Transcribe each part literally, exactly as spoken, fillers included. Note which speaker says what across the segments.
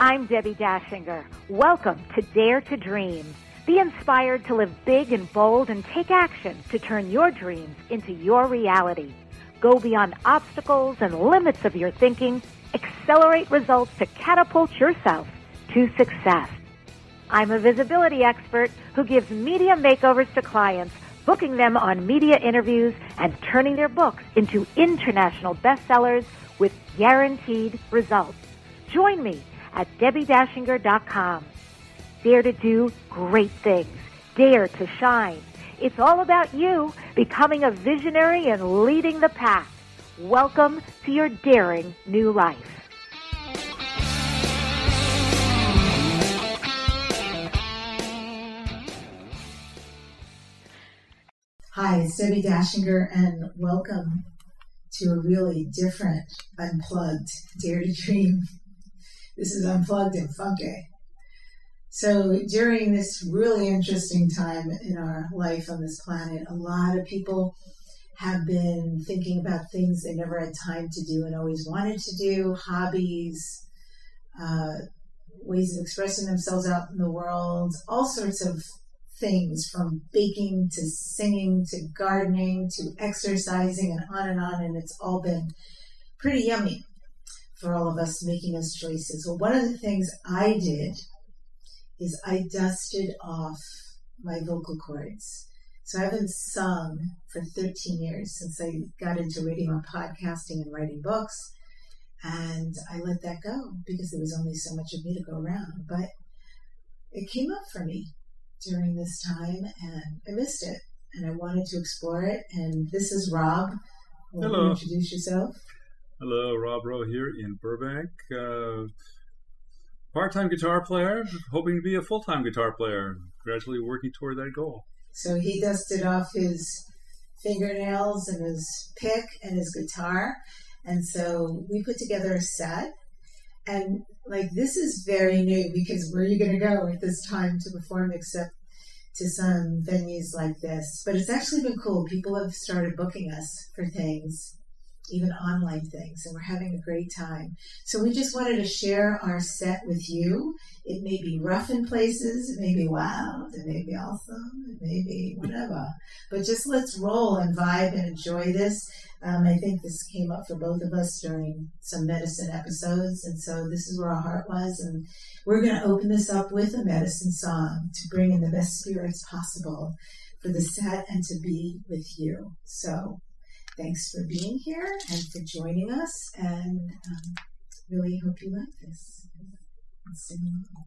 Speaker 1: I'm Debbie Dashinger. Welcome to Dare to Dream. Be inspired to live big and bold and take action to turn your dreams into your reality. Go beyond obstacles and limits of your thinking. Accelerate results to catapult yourself to success. I'm a visibility expert who gives media makeovers to clients, booking them on media interviews and turning their books into international bestsellers with guaranteed results. Join me at debbie dashinger dot com. Dare to do great things. Dare to shine. It's all about you becoming a visionary and leading the pack. Welcome to your daring new life.
Speaker 2: Hi, it's Debbie Dashinger, and welcome to a really different, unplugged Dare to Dream. This is Unplugged and Funky. So during this really interesting time in our life on this planet, a lot of people have been thinking about things they never had time to do and always wanted to do, hobbies, uh, ways of expressing themselves out in the world, all sorts of things, from baking to singing to gardening to exercising and on and on, and it's all been pretty yummy for all of us, making us choices. Well, one of the things I did is I dusted off my vocal cords. So I haven't sung for thirteen years since I got into radio and podcasting and writing books, and I let that go because there was only so much of me to go around. But it came up for me during this time, and I missed it, and I wanted to explore it. And this is Rob. Will
Speaker 3: Hello.
Speaker 2: you introduce yourself?
Speaker 3: Hello, Rob Rowe here in Burbank. Uh, part-time guitar player, hoping to be a full-time guitar player, gradually working toward that goal.
Speaker 2: So he dusted off his fingernails and his pick and his guitar, and so we put together a set. And like, this is very new, because where are you going to go at this time to perform except to some venues like this? But it's actually been cool. People have started booking us for things, even online things, and we're having a great time. So we just wanted to share our set with you. It may be rough in places, it may be wild, it may be awesome, it may be whatever. But just let's roll and vibe and enjoy this. Um, I think this came up for both of us during some medicine episodes, and so this is where our heart was, and we're going to open this up with a medicine song to bring in the best spirits possible for the set and to be with you. So thanks for being here and for joining us, and um, really hope you like this. Let's sing along.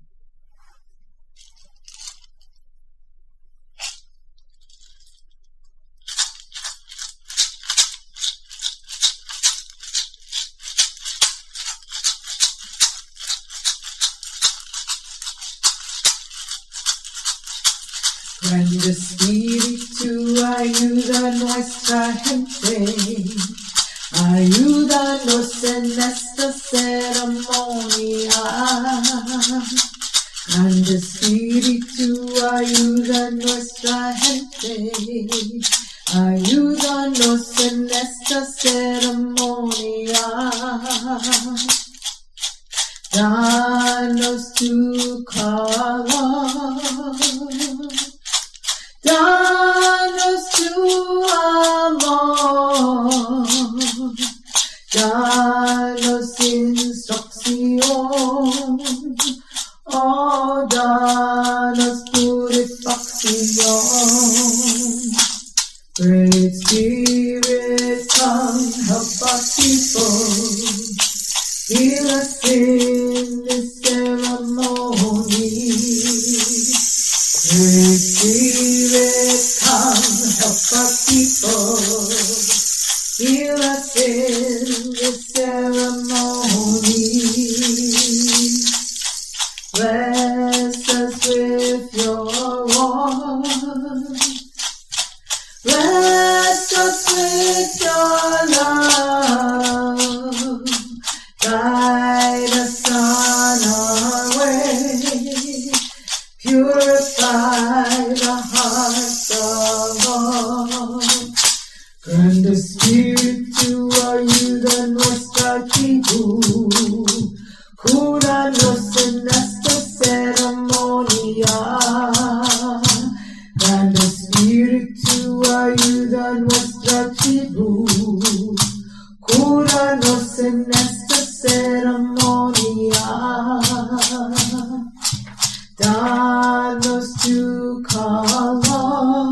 Speaker 2: Grande Espíritu, ayuda nuestra gente, ayúdanos en esta ceremonia. Grande Espíritu, ayuda nuestra gente, ayúdanos en esta ceremonia. Danos tu calor, danos tu amor, danos instrucción, oh, danos purificación. Great Spirit, come help our people, heal us in this ceremony. Great Spirit, come help our people, heal us in this ceremony. Bless us with your word, bless us with your love, guide us on our way, purify the hearts of all. Grande Espíritu, ayuda nuestra tribu, cúranos en to color,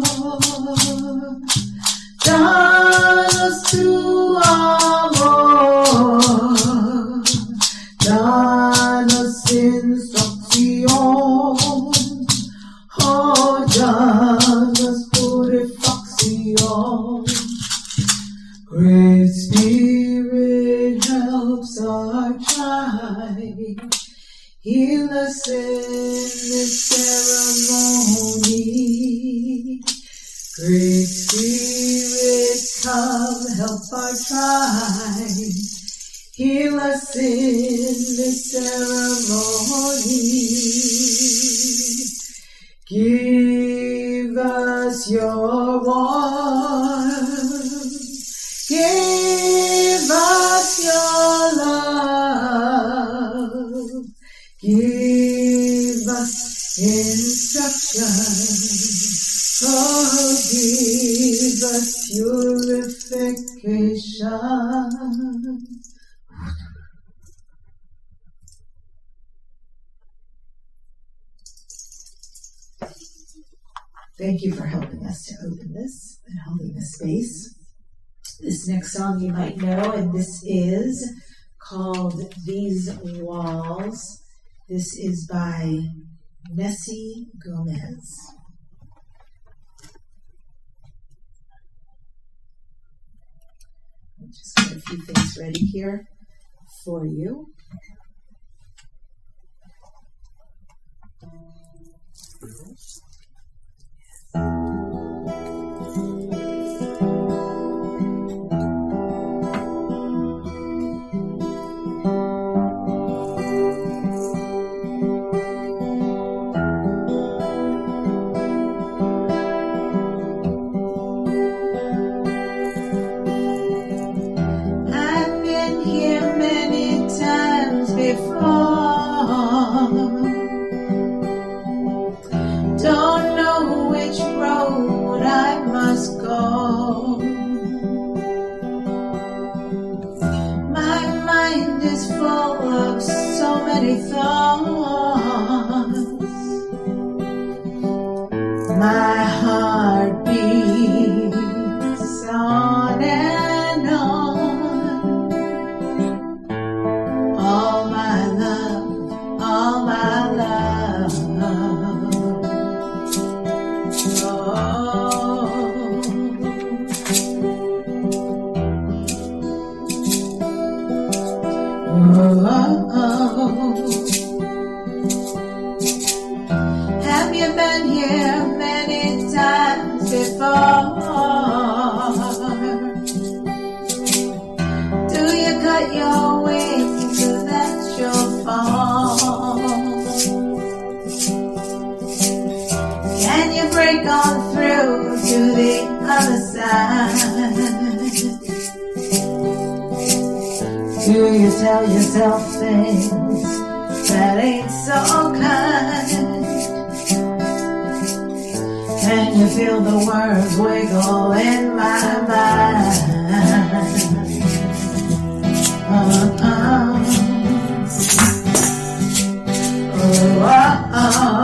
Speaker 2: done us to our Lord, done us instruction, oh, done us purification. Great Spirit helps our tribe, heal us in this ceremony. Great Spirit, come help our tribe, heal us in this ceremony. Give us your warmth, give us your love, give us instruction, oh, give us purification. Thank you for helping us to open this and holding this space. This next song you might know, and this is called These Walls. This is by Nessie Gomez. I'll just get a few things ready here for you. Tell yourself things that ain't so kind. Can you feel the words wiggle in my mind? Uh-uh. Oh, oh,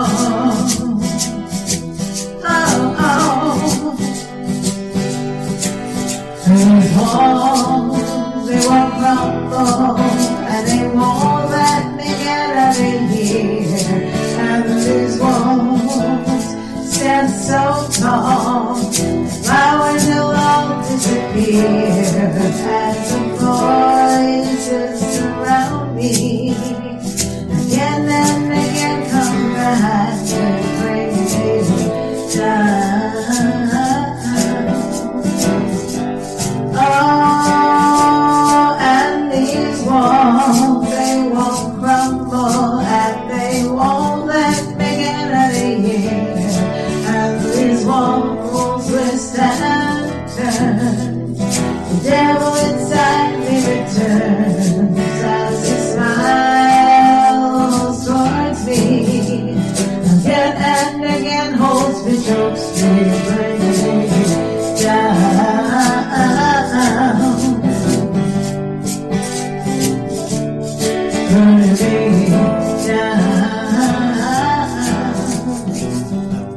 Speaker 2: oh, oh, oh. These walls, they won't crumble, and they won't let me get out of here. And these walls stand so tall, my window will disappear as the voices surround me. Again and again come back to bring me down. Oh, and these walls, they won't crumble, and they won't let me get out of here. And these walls will stand turn. The devil inside me returns as he smiles towards me. Again and again holds me, chokes me, brings me down. Burning me down.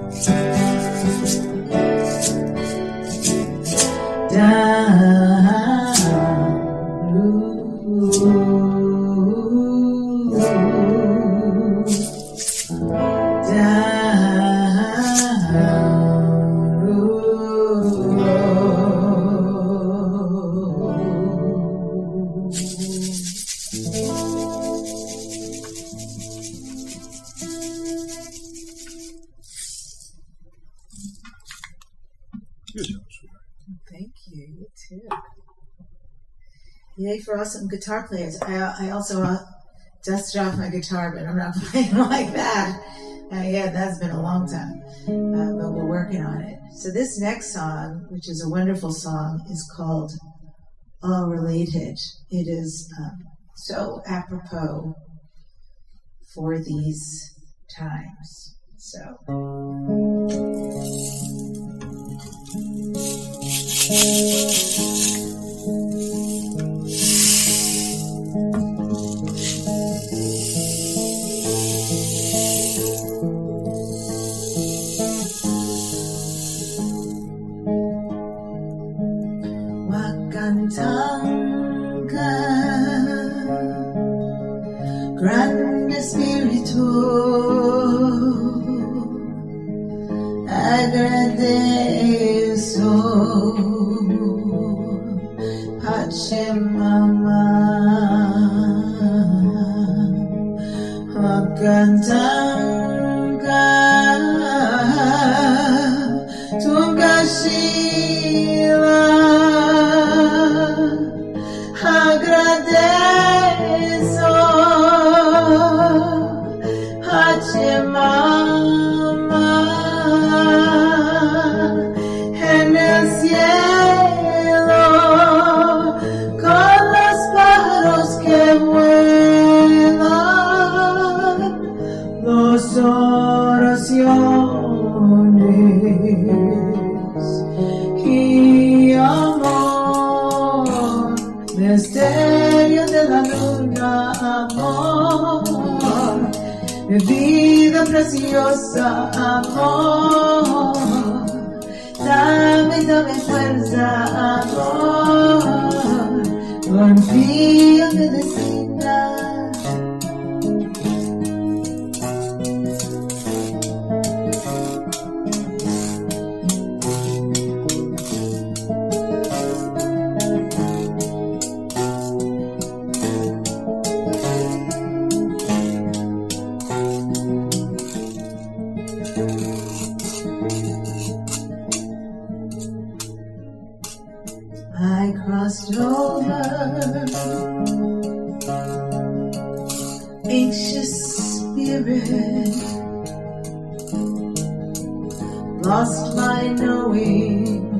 Speaker 3: Good job, sweetheart.
Speaker 2: Thank you. You too. Yay for awesome guitar players. I, I also uh, dusted off my guitar, but I'm not playing like that. Uh, yeah, that's been a long time, uh, but we're working on it. So this next song, which is a wonderful song, is called All Related. It is um, so apropos for these times. So. Wakantang ka, Grande Spiritu, agradeço, Pachamama, Wakantang ka, Tungashila, agradeço, Pachamama, en el cielo, con los pájaros que vuelan, las oraciones y amor, misterio de la luna, amor, mi vida preciosa, amor, dame, dame fuerza, amor, confía, medicina. I crossed over anxious spirit, lost my knowing,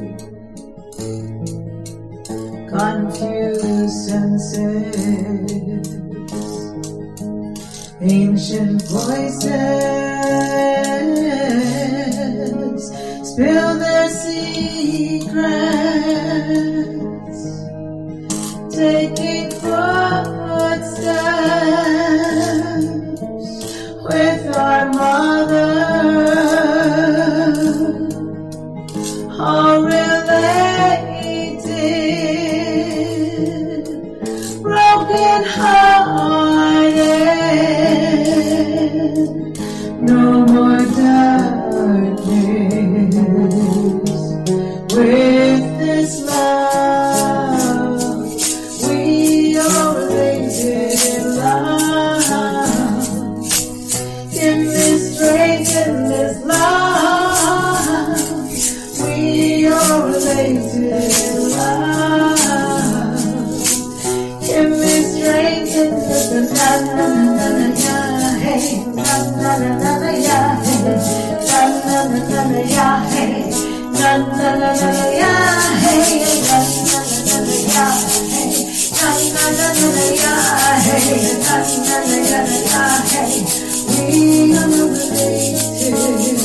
Speaker 2: confused senses, ancient voices spill their secrets, taking footsteps with our mother, all related, broken hearted, no more darkness. With this love, we are related in love. In this strength, in this love, we are related in love. In this strength, in this na na na na ya hey, na na na na ya hey, na na na na ya hey. Na na na na ya hey, na na na na ya hey, na na na na ya hey, na na na na ya hey. We are related.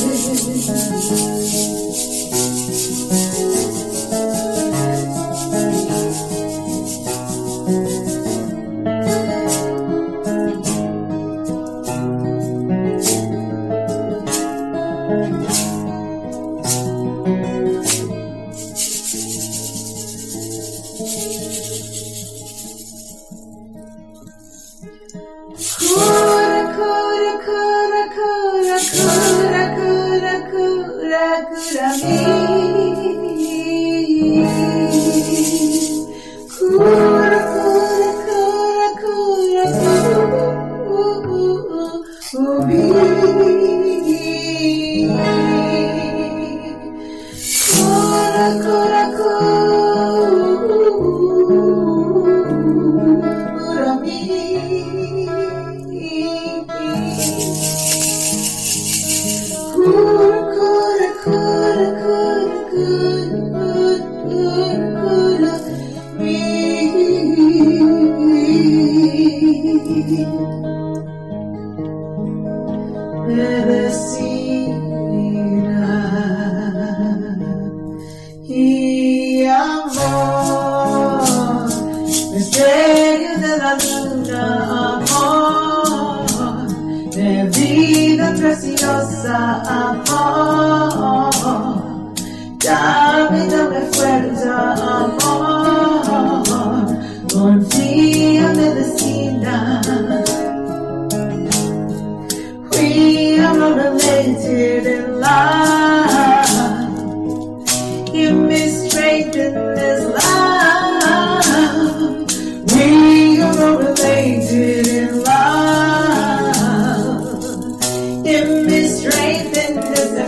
Speaker 2: Oh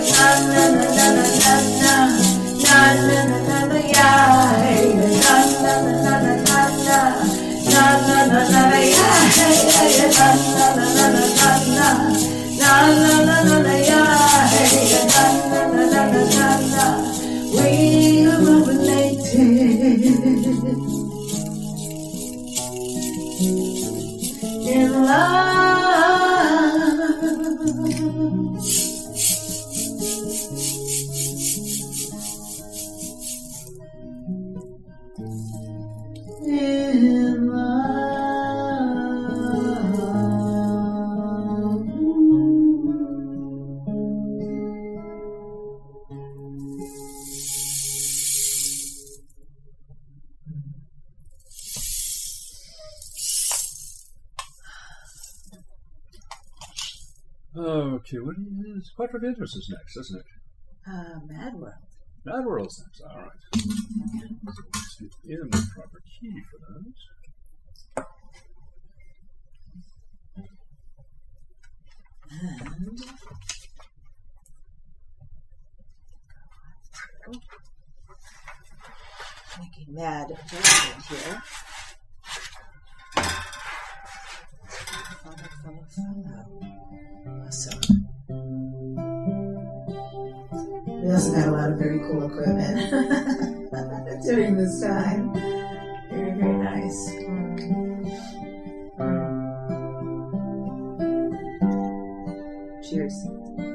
Speaker 2: We are related in love. In love.
Speaker 3: Okay, what is Quattro Ventus is next, isn't it?
Speaker 2: Uh, Mad World.
Speaker 3: Mad World's next, all right. Let's get in the proper key for that.
Speaker 2: And making mad adjustment here. Follow, follow, follow. Awesome. We also got a lot of very cool equipment during this time. Very, very nice. Cheers.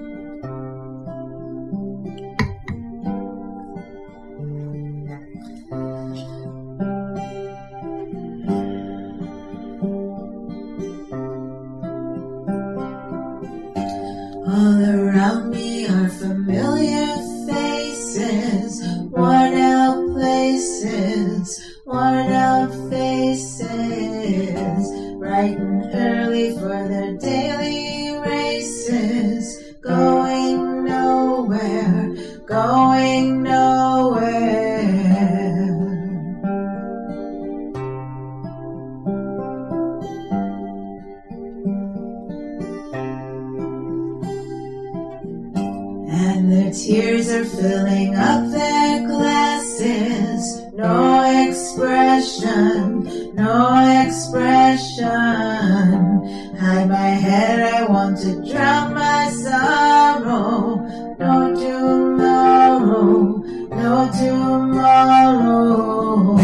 Speaker 2: All around me are familiar faces, worn out places, worn out faces, bright and early for their daily races, going nowhere, going nowhere. And their tears are filling up their glasses. No expression, no expression. Hide my head, I want to drown my sorrow. No tomorrow, no tomorrow.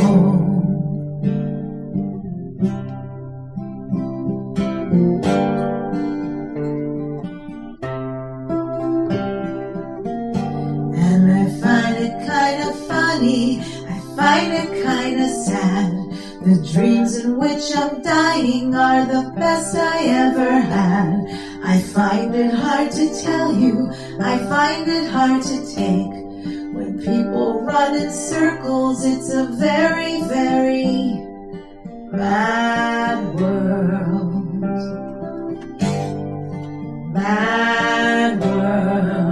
Speaker 2: And I find it kind of funny, I find it kind of sad. The dreams in which I'm dying are the best I ever had. I find it hard to tell you, I find it hard to take. When people run in circles, it's a very, very mad world. Mad world.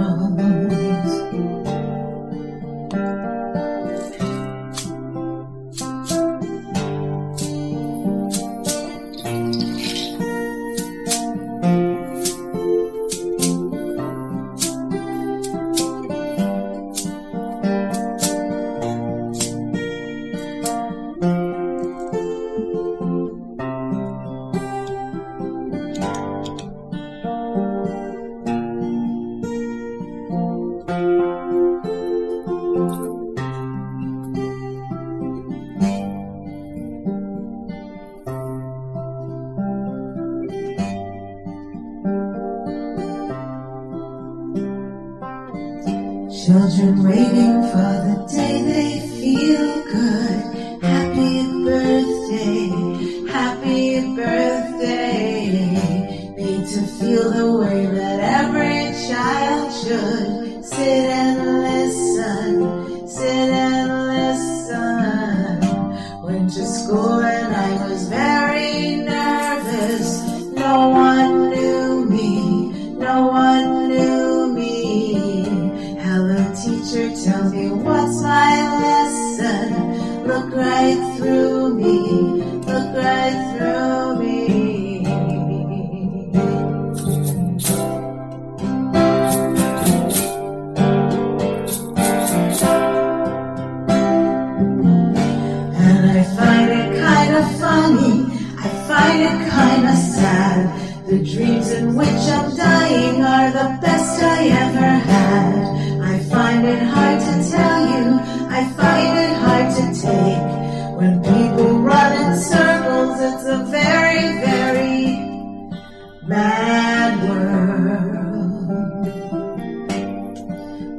Speaker 2: Children waiting for the day they feel good. Happy birthday, happy birthday. Need to feel the way that every child should. Sit and listen, sit and listen. Went to school and I was very nervous. No one knew me, no one knew me. Hello teacher, tell me what's my lesson. Look right through me, look right through me.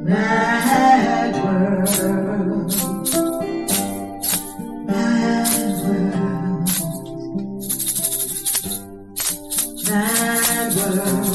Speaker 2: mad world, mad world, mad world.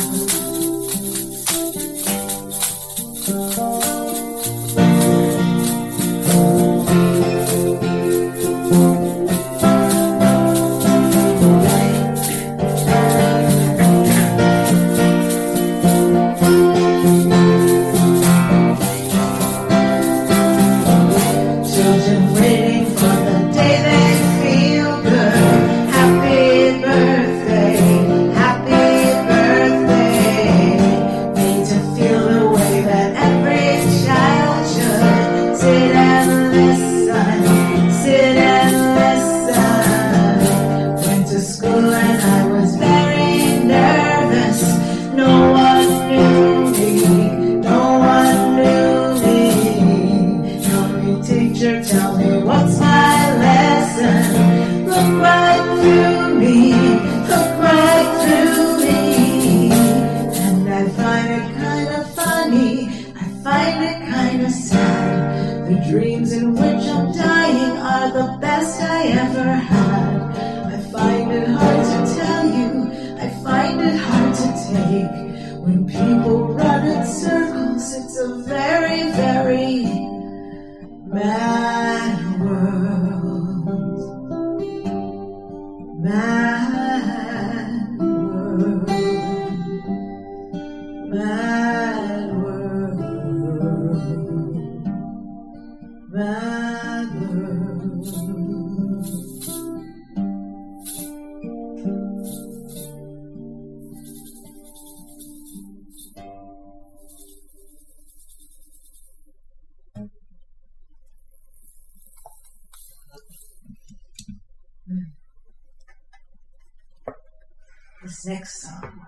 Speaker 2: This next song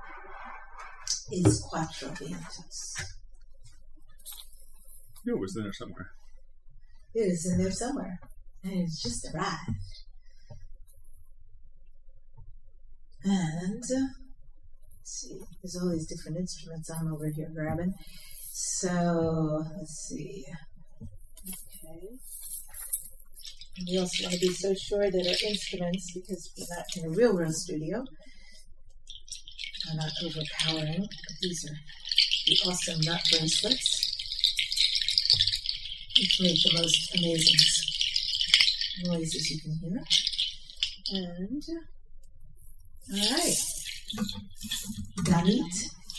Speaker 2: is Quattro Vientos.
Speaker 3: It was in there somewhere.
Speaker 2: It is in there somewhere. And it's just arrived. And, uh, let's see, there's all these different instruments I'm over here grabbing. So, let's see. Okay. We also want to be so sure that our instruments, because we're not in a real, real studio, are not overpowering. These are the awesome nut bracelets, which make the most amazing noises you can hear. And, all right, Ganit.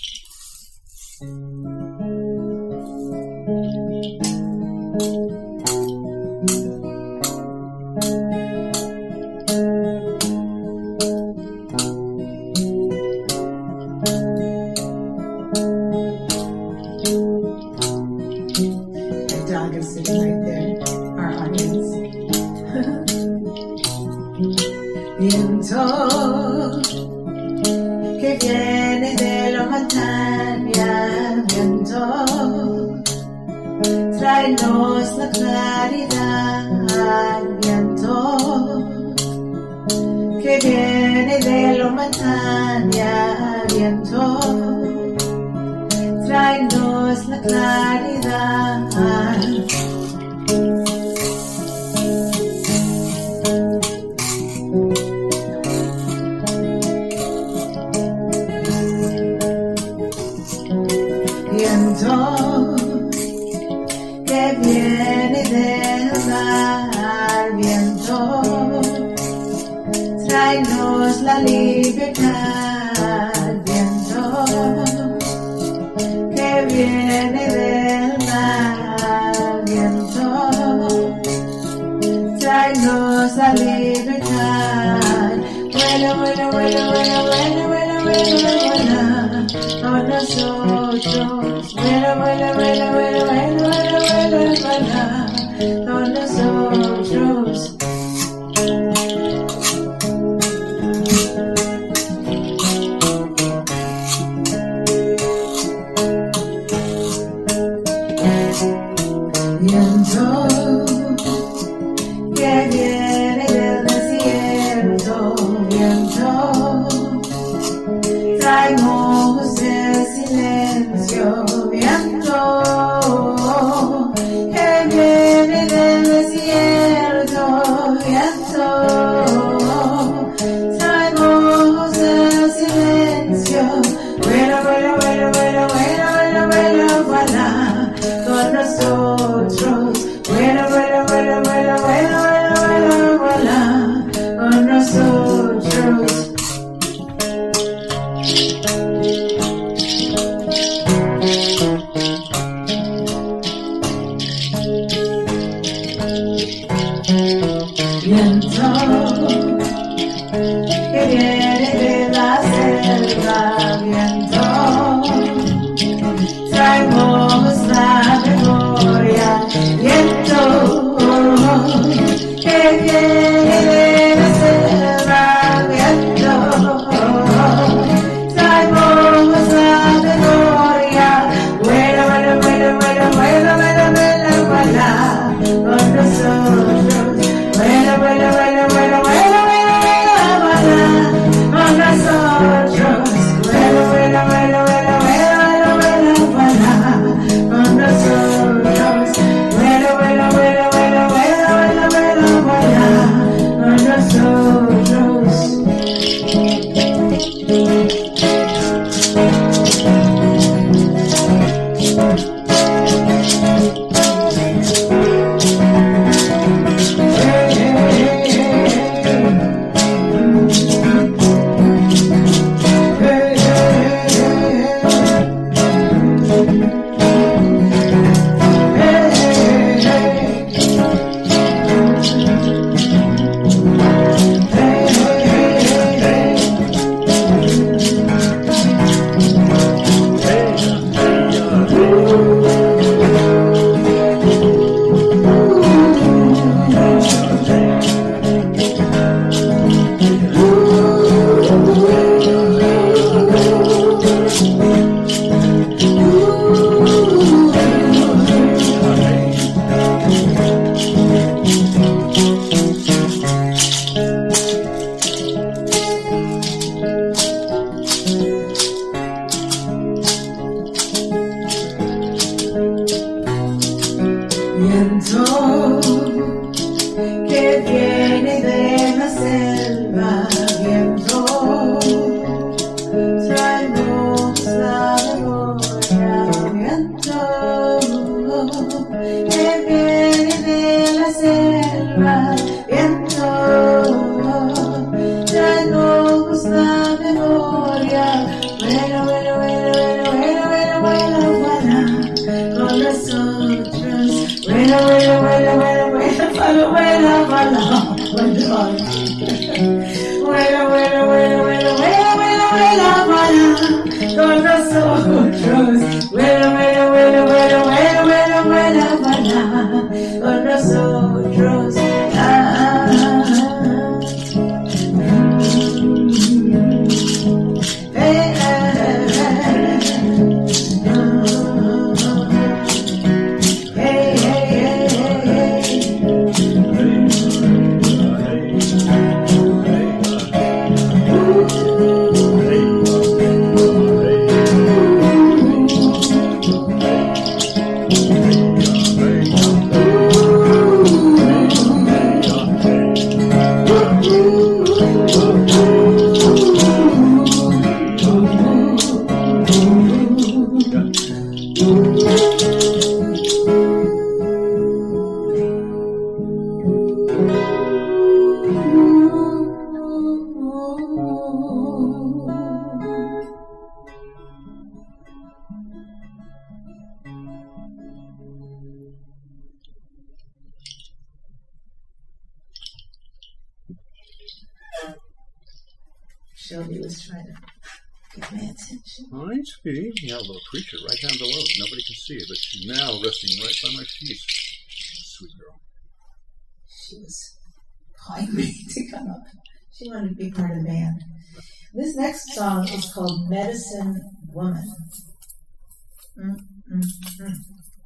Speaker 4: Tráenos la claridad, viento que viene de la montaña, viento. Tráenos la claridad. Viento que viene del mar, viento, tráenos la libertad, viento, que viene del mar, viento, tráenos la libertad. Vuela, vuela, vuela, vuela, vuela, vuela, vuela, vuela, a nosotros. Vuela, vuela, vuela, vuela, vuela, vuela, vuela, vuela, con nosotros. Viento que viene del desierto, viento, traemos el silencio, viento viento que viene de la selva, viento, traemos la memoria, viento que viene de la selva, viento, traemos la memoria, bueno, bueno, bueno, bueno, bueno, bueno, bueno, con nosotros, bueno, bueno, bueno, bueno, bueno, bueno, bueno, bueno, bueno, bueno, bueno, bueno, bueno, bueno, bueno, bueno, bueno, con nosotros, bueno, bueno, bueno, bueno, bueno, bueno, bueno, bueno, con nosotros, ah, hey, hey, Shelby was trying to get my attention.
Speaker 3: All right, sweetie. You have a little creature right down below. Nobody can see it, but she's now resting right by my feet. Sweet girl.
Speaker 2: She was calling me to come up. She wanted to be part of the band. This next song is called Medicine Woman. Mm, mm, mm.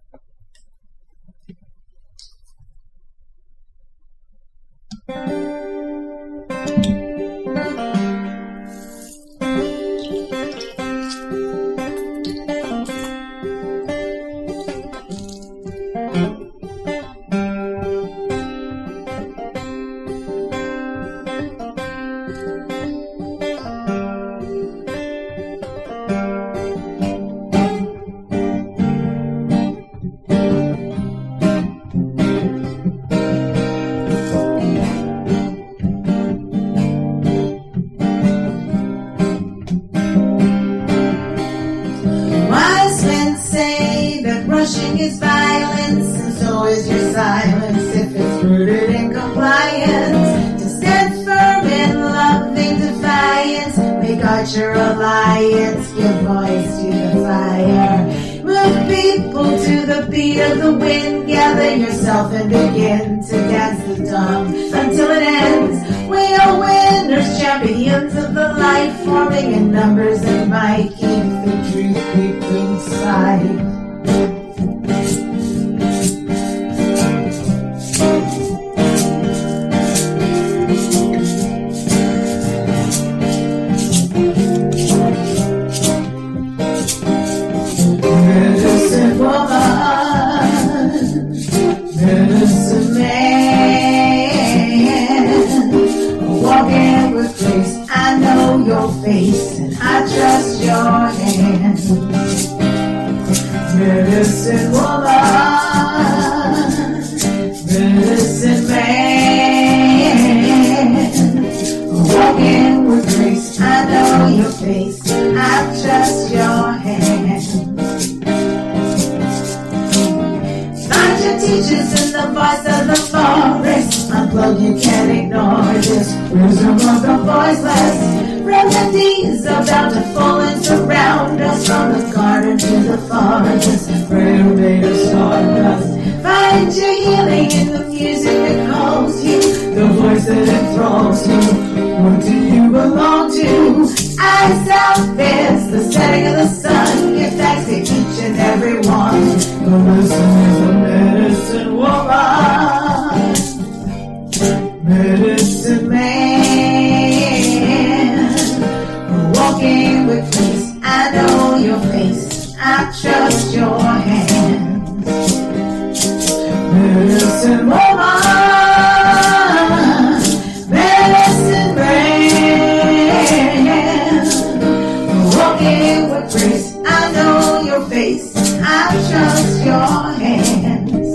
Speaker 4: Is violence, and so is your silence if it's rooted in compliance. To stand firm in loving defiance, make out your alliance, give voice to the fire. Move people to the beat of the wind, gather yourself and begin to dance the dawn until it ends. We are winners, champions of the light, forming in numbers and might. Keep the truth deep inside.
Speaker 2: Medicine man, walking with grace. I know your face and I trust your hand. Medicine woman, medicine man, walking with grace. I know your face, I trust your hand. Teachers in the voice of the forest. Unplug, you can't ignore this. Wisdom of the voiceless. Remedies are bountiful and surround us. From the garden to the forest. Prayer made of stardust. Find your healing in the music that calls you. The voice that enthralls you. What do you belong to? Eyes out, there's the setting of the sun. Give thanks to each and every one. The listen is a medicine woman, medicine man, walking with grace. I know your face, I trust your hands.
Speaker 4: medicine woman, medicine man, walking with grace. I know your face, I trust your hands.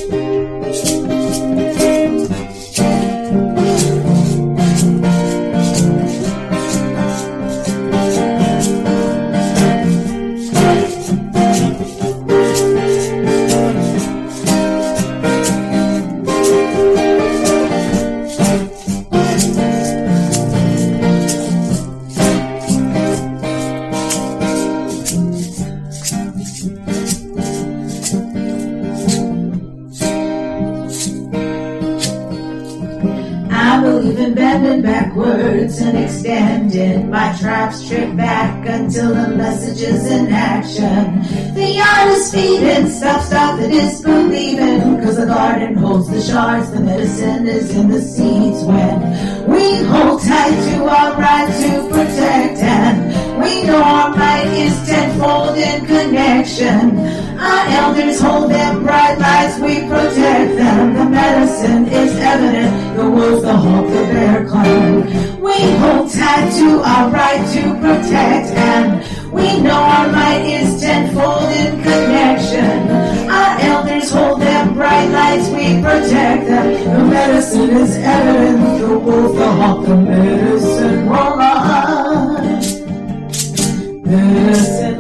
Speaker 4: Bending backwards and extending my traps, strip back until the message is in action. The art is feeding, stop, stop the disbelieving, cause the garden holds the shards, the medicine is in the seeds. When we hold tight to our right to protect, and we know our might is tenfold in connection. Our elders hold them bright lights, we protect them. The medicine is evident, the wolf, the hawk, the bear clan. We hold tight to our right to protect, and we know our might is tenfold in connection. Our elders hold them bright lights, we protect them. The medicine is evident, the wolf, the hawk, the medicine woman, medicine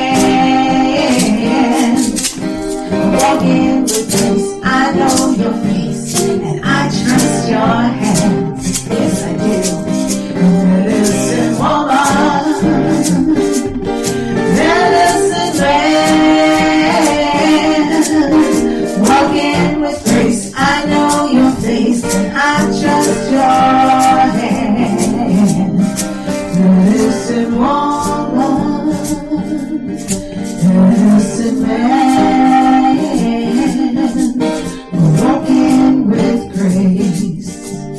Speaker 4: man, walking with grace. I know your face, and I trust your hands. Yes, I do. Medicine woman, medicine man, walking with grace. I know your face, and I trust your hands. Medicine woman, medicine man, walking with grace.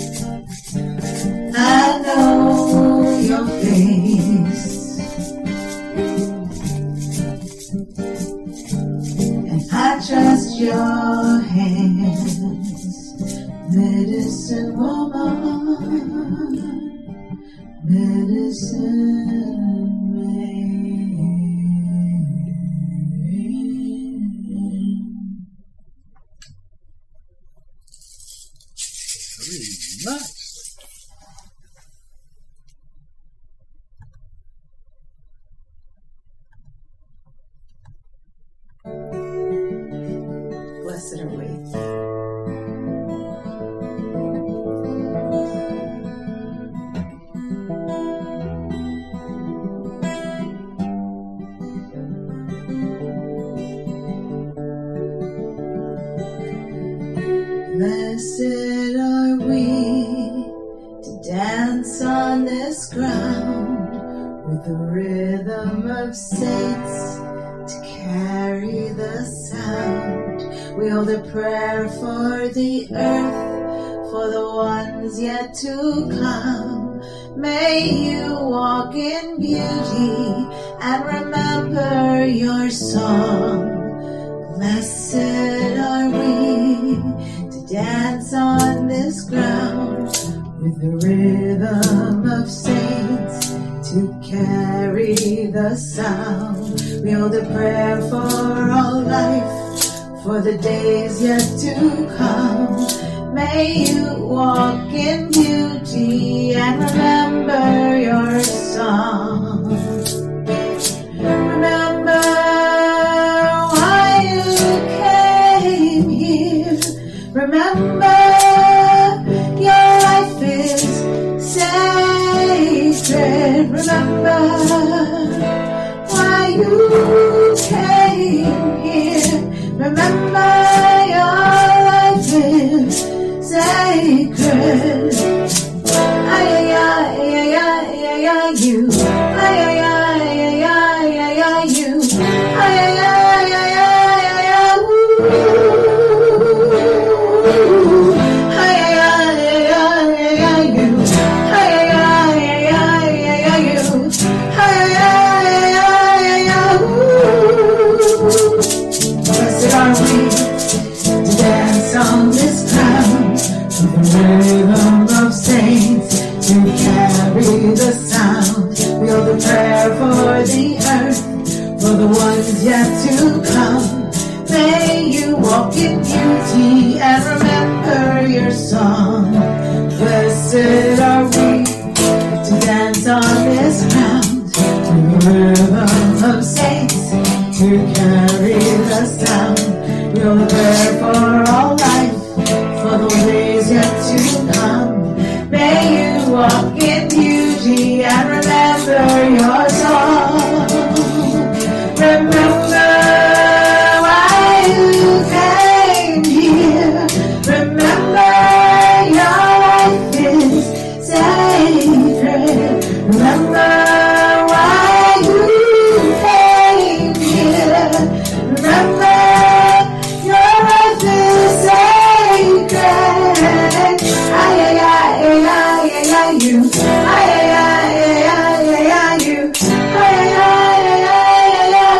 Speaker 4: I know your face, and I trust your hands. Medicine woman, medicine man.
Speaker 3: Really nice.
Speaker 2: Blessed are we.
Speaker 4: Blessed are we to dance on this ground with the rhythm of saints to carry the sound. We hold a prayer for the earth, for the ones yet to come. May you walk in beauty and remember your song. Blessed are we to dance on this ground with the rhythm of saints to carry the sound. We hold a prayer for all life, for the days yet to come. May you walk in beauty and remember your song. Remember why you came here. Remember your life is sacred. Remember why you came here. Remember your life is sacred. Ay, ay, ay, ay, ay, ay, ay, you. Ay, ay, ay, ay, ay, ay, ay, you. Ay, ay, ay, ay, ay, ay, ay, ooh. Ay, ay, ay, ay, ay, ay, ay, you. Ay, ay, ay, ay, ay, ay, ay, you. Ay, ay, ay, ay, ay, ay, ooh. Blessed are we to dance on this ground to the rhythm of saints to carry the sound. We'll prepare for the earth, for the ones yet to come. May you walk in beauty and remember your song. Blessed are we to dance on this ground to the rhythm of saints to carry the sound. We'll prepare for all life, for the days yet to come. May you walk in beauty and remember your song. Remember why you came here. Remember your life is sacred. Remember why you came here. Remember your life is sacred. Ay, ay, ay, ay, ay, ay, you. Ay, ay, ay, ay, ay, ay, you. Ay, ay, ay, ay, ay, ay,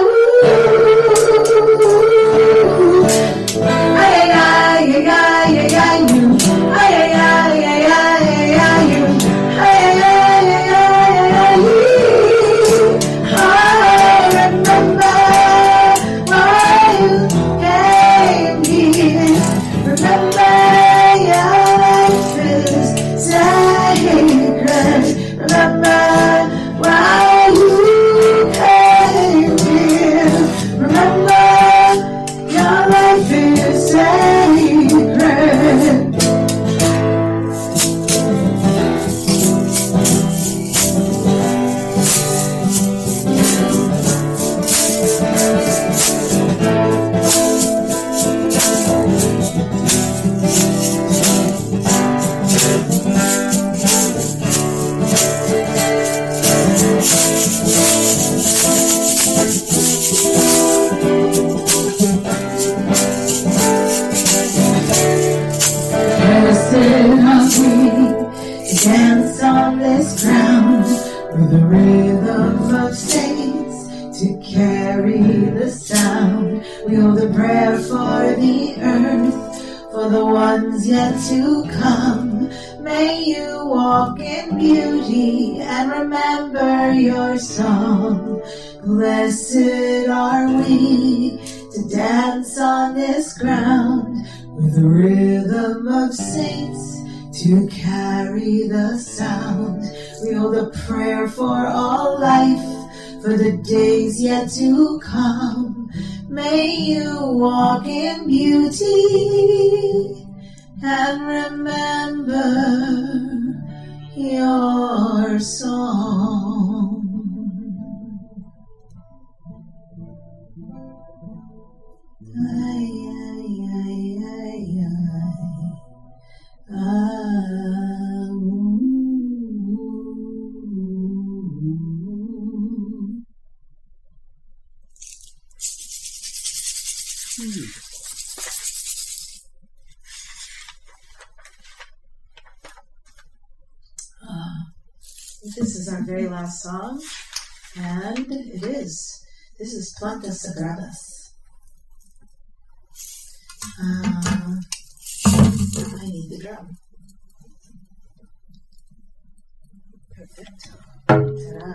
Speaker 4: ooh. Ay, ay, ay, ay, ay, ay, you. Ay, ay, ay, ay, ay, ay, you. Ay, ay, ay, ay, ay, ay, you. I remember why you came here. Remember your life is sacred. Remember why you came here. Remember your life is sacred. Blessed are we to dance on this ground with the rhythm of saints to carry the sound. We hold a prayer for the earth, for the ones yet to come. May you walk in beauty and remember your song. Blessed are we to dance on this ground with the rhythm of saints to carry the sound. We hold a prayer for all life, for the days yet to come. May you walk in beauty and remember your song. Ay, ay, ay, ay, ay. Ah, ooh. Ah, this is our very last song, and it is. This is Plantas Sagradas. Uh, I need the drum. Perfect. Ta-da.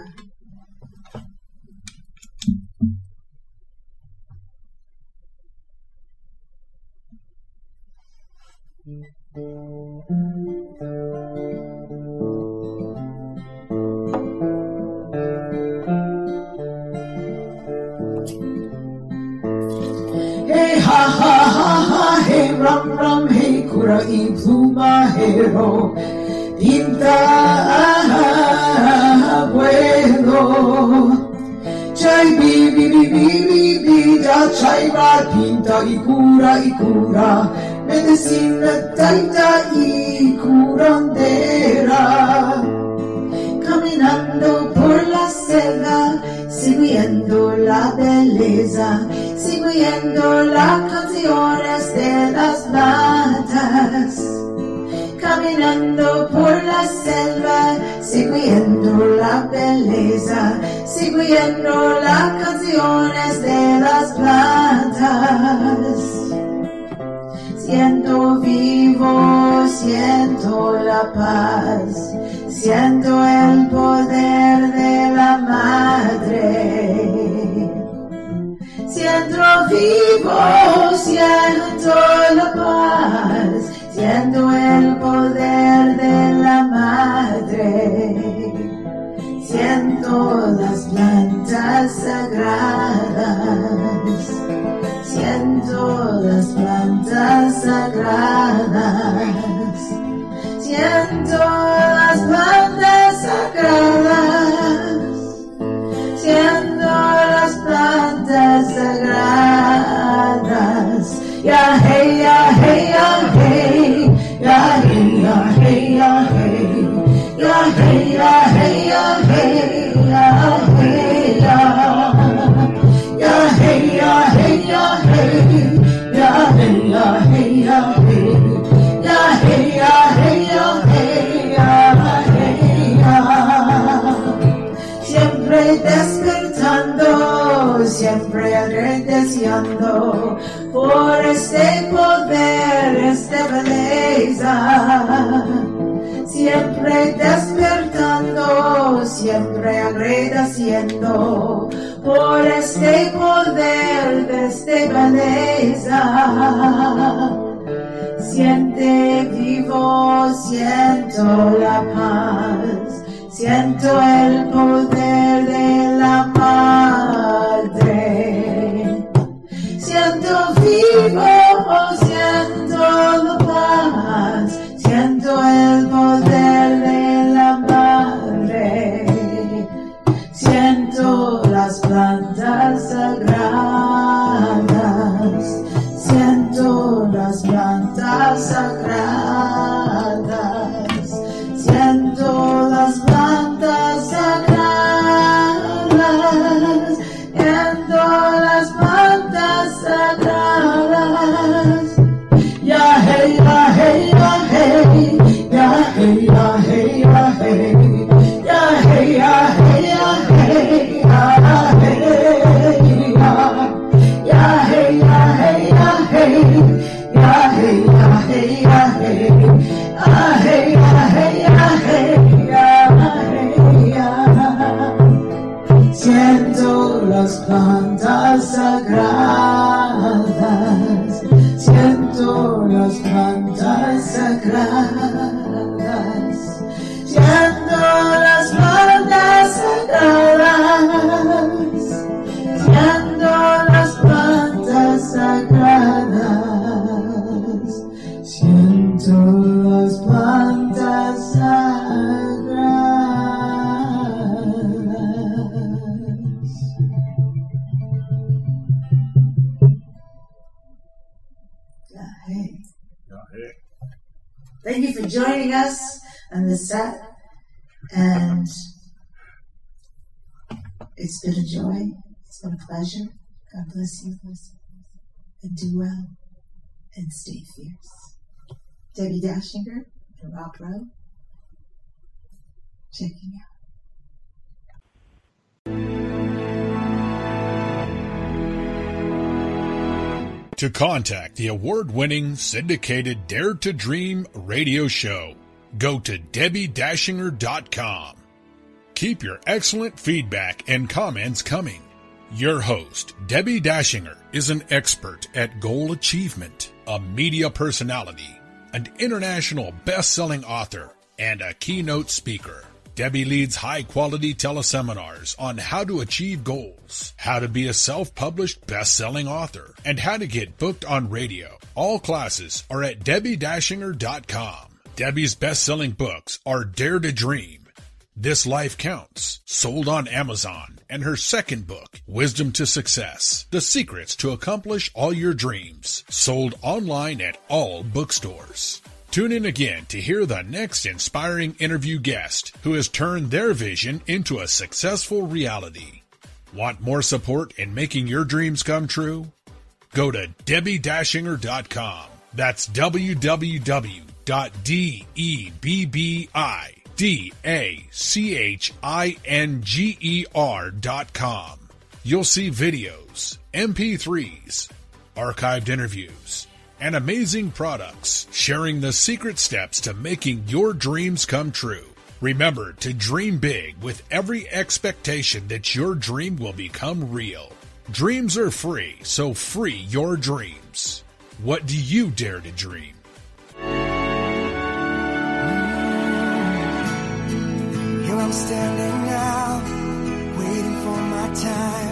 Speaker 4: Hey ha ha ha ha, hey rum rum, hey cura y plumajero, tinta abuelo. Chay bi bi bi bi bi bi, ya chay va tinta y cura y cura, medicina taita y curandera. Caminando por la selva, siguiendo la belleza, siguiendo las canciones de las plantas. Caminando por la selva, siguiendo la belleza, siguiendo las canciones de las plantas. Siento vivo, siento la paz, siento el poder de la madre. Siento vivo, siento la paz, siento el poder de la madre. Siento las plantas sagradas, siento las plantas sagradas, siento las plantas sagradas, siento las plantas sagradas. Ya hey, ya hey, ya hey, ya hey, ya hey, ya hey, ya hey, ya hey, ya hey, ya hey, ya. Ya hey, ya hey, ya hey, ya hey, ya hey, ya hey, ya hey, ya hey, ya hey, ya hey, ya. Siempre despertando, siempre agradeciendo por este poder, esta belleza. Siempre despertando, siempre agradeciendo por este poder de esta belleza. Siente vivo, siento la paz, siento el poder de la madre. Siento vivo, siento la paz, siento el poder de la madre. Siento las plantas sagradas, siento las plantas sagradas, siento las plantas sagradas, siento las plantas sagradas. Ya hey, ya hey, ya hey, ya hey, ya hey, ya hey, ya hey, ya hey, ya hey, ya hey, ya. Ya hey, ya hey, ya hey, ya hey, ya hey, ya hey, ya hey, ya hey, ya hey, ya hey, ya. Siento las plantas sagradas, siento las plantas sagradas, siento las plantas sagradas, siento las plantas sagradas, siento las plantas sagradas. Yeah, hey. Thank you for joining us on this set, and it's been a joy. It's been a pleasure. God bless you, and do well, and stay fierce. Debbie Dashinger and Rob Rowe, checking out.
Speaker 5: To contact the award-winning syndicated Dare to Dream radio show, go to debbie dashinger dot com. Keep your excellent feedback and comments coming. Your host, Debbie Dashinger, is an expert at goal achievement, a media personality, an international best-selling author, and a keynote speaker. Debbie leads high-quality teleseminars on how to achieve goals, how to be a self-published best-selling author, and how to get booked on radio. All classes are at debbie dashinger dot com. Debbie's best-selling books are Dare to Dream, This Life Counts, sold on Amazon, and her second book, Wisdom to Success, The Secrets to Accomplish All Your Dreams, sold online at all bookstores. Tune in again to hear the next inspiring interview guest who has turned their vision into a successful reality. Want more support in making your dreams come true? Go to debbie dashinger dot com. That's w w w dot debbie dashinger dot com. You'll see videos, M P threes, archived interviews, and amazing products, sharing the secret steps to making your dreams come true. Remember to dream big with every expectation that your dream will become real. Dreams are free, so free your dreams. What do you dare to dream?
Speaker 6: Here I'm standing now, waiting for my time.